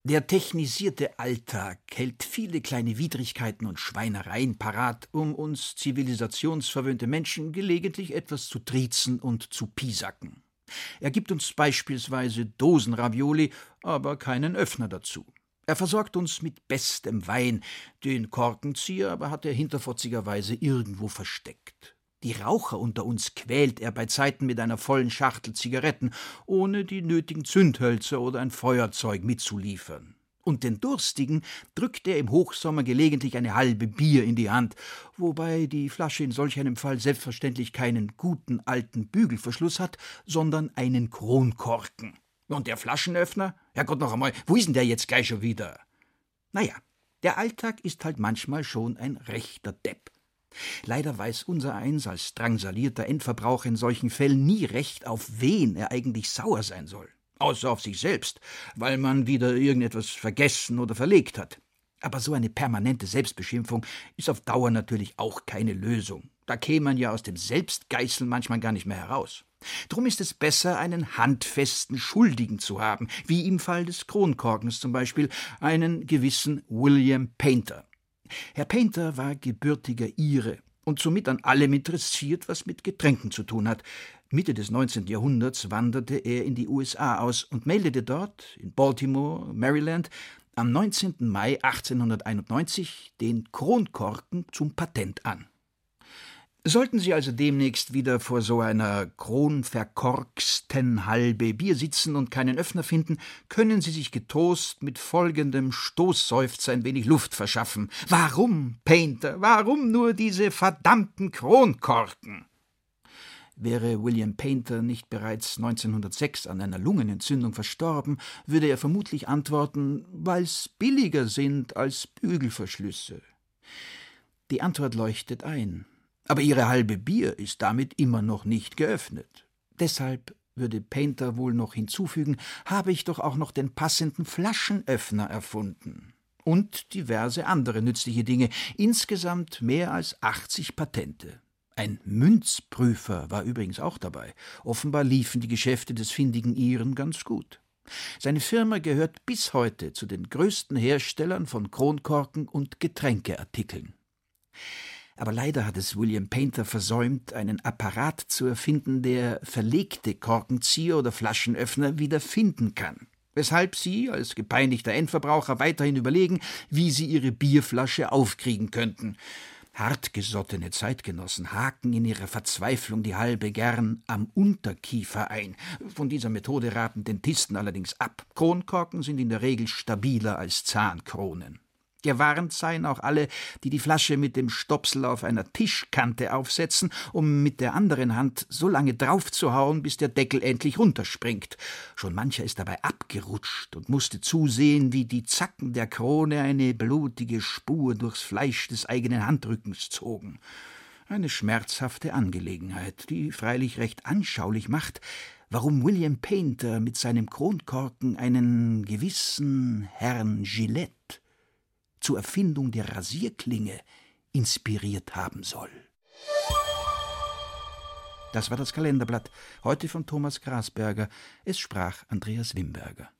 Der technisierte Alltag hält viele kleine Widrigkeiten und Schweinereien parat, um uns zivilisationsverwöhnte Menschen gelegentlich etwas zu triezen und zu piesacken. Er gibt uns beispielsweise Dosenravioli, aber keinen Öffner dazu. Er versorgt uns mit bestem Wein, den Korkenzieher aber hat er hinterfotzigerweise irgendwo versteckt. Die Raucher unter uns quält er beizeiten mit einer vollen Schachtel Zigaretten, ohne die nötigen Zündhölzer oder ein Feuerzeug mitzuliefern. Und den Durstigen drückt er im Hochsommer gelegentlich eine halbe Bier in die Hand, wobei die Flasche in solch einem Fall selbstverständlich keinen guten alten Bügelverschluss hat, sondern einen Kronkorken. Und der Flaschenöffner? Herrgott noch einmal, wo ist denn der jetzt gleich schon wieder? Naja, der Alltag ist halt manchmal schon ein rechter Depp. Leider weiß unsereins als drangsalierter Endverbraucher in solchen Fällen nie recht, auf wen er eigentlich sauer sein soll. Außer auf sich selbst, weil man wieder irgendetwas vergessen oder verlegt hat. Aber so eine permanente Selbstbeschimpfung ist auf Dauer natürlich auch keine Lösung. Da käme man ja aus dem Selbstgeißeln manchmal gar nicht mehr heraus. Drum ist es besser, einen handfesten Schuldigen zu haben, wie im Fall des Kronkorkens zum Beispiel, einen gewissen William Painter. Herr Painter war gebürtiger Ire und somit an allem interessiert, was mit Getränken zu tun hat. Mitte des 19. Jahrhunderts wanderte er in die USA aus und meldete dort, in Baltimore, Maryland, am 19. Mai 1891 den Kronkorken zum Patent an. Sollten Sie also demnächst wieder vor so einer kronverkorksten halbe Bier sitzen und keinen Öffner finden, können Sie sich getrost mit folgendem Stoßseufzer ein wenig Luft verschaffen. Warum, Painter, warum nur diese verdammten Kronkorken? Wäre William Painter nicht bereits 1906 an einer Lungenentzündung verstorben, würde er vermutlich antworten, weil's billiger sind als Bügelverschlüsse. Die Antwort leuchtet ein. Aber Ihre halbe Bier ist damit immer noch nicht geöffnet. Deshalb, würde Painter wohl noch hinzufügen, habe ich doch auch noch den passenden Flaschenöffner erfunden. Und diverse andere nützliche Dinge, insgesamt mehr als 80 Patente. Ein Münzprüfer war übrigens auch dabei. Offenbar liefen die Geschäfte des findigen Iren ganz gut. Seine Firma gehört bis heute zu den größten Herstellern von Kronkorken und Getränkeartikeln. Aber leider hat es William Painter versäumt, einen Apparat zu erfinden, der verlegte Korkenzieher oder Flaschenöffner wieder finden kann. Weshalb Sie als gepeinigter Endverbraucher weiterhin überlegen, wie Sie Ihre Bierflasche aufkriegen könnten. Hartgesottene Zeitgenossen haken in ihrer Verzweiflung die halbe gern am Unterkiefer ein. Von dieser Methode raten Dentisten allerdings ab. Kronkorken sind in der Regel stabiler als Zahnkronen. Gewarnt seien auch alle, die die Flasche mit dem Stopsel auf einer Tischkante aufsetzen, um mit der anderen Hand so lange draufzuhauen, bis der Deckel endlich runterspringt. Schon mancher ist dabei abgerutscht und musste zusehen, wie die Zacken der Krone eine blutige Spur durchs Fleisch des eigenen Handrückens zogen. Eine schmerzhafte Angelegenheit, die freilich recht anschaulich macht, warum William Painter mit seinem Kronkorken einen gewissen Herrn Gillette zur Erfindung der Rasierklinge inspiriert haben soll. Das war das Kalenderblatt, heute von Thomas Grasberger. Es sprach Andreas Wimberger.